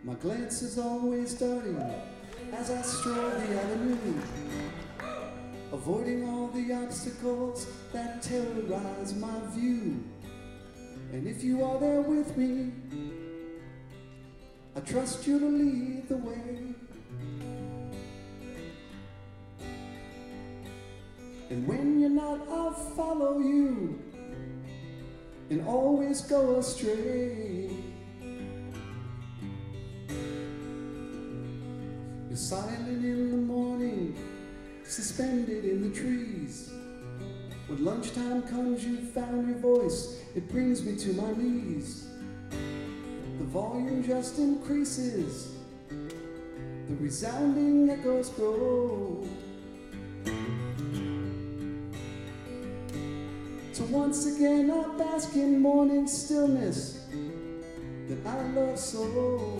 My glance is always darting as I stroll the avenue, avoiding all the obstacles that terrorize my view. And if you are there with me, I trust you to lead the way. And when you're not, I'll follow you and always go astray. You're silent in the morning, suspended in the trees. When lunchtime comes, you found your voice, it brings me to my knees. The volume just increases, the resounding echoes grow. So once again I bask in morning stillness that I love so.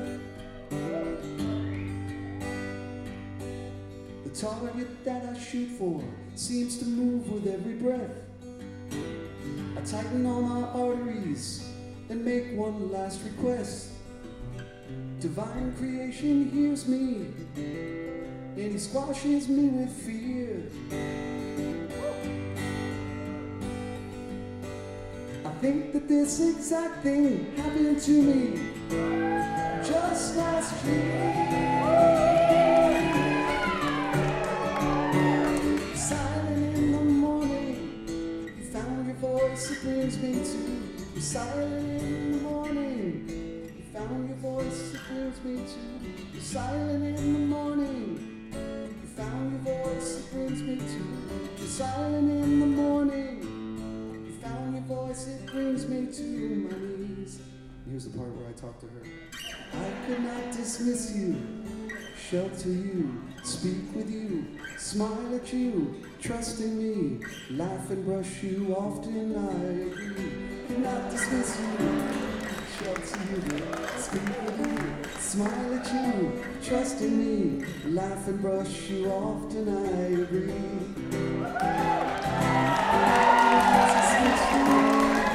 The target that I shoot for seems to move with every breath. I tighten all my arteries and make one last request. Divine creation hears me and he squashes me with fear. I think that this exact thing happened to me just last year. Silent in the morning, you found your voice, it brings me to. You're silent in the morning, you found your voice, it brings me to. You're silent in the morning, you found your voice, it brings me to. You're silent in the morning, found your voice, it brings me to my knees. Here's the part where I talk to her. I could not dismiss you, shelter you, speak with you, smile at you, trust in me, laugh and brush you, often I agree. Could not dismiss you, shelter you, speak with you, smile at you, trust in me, laugh and brush you, often I agree. Dismiss you.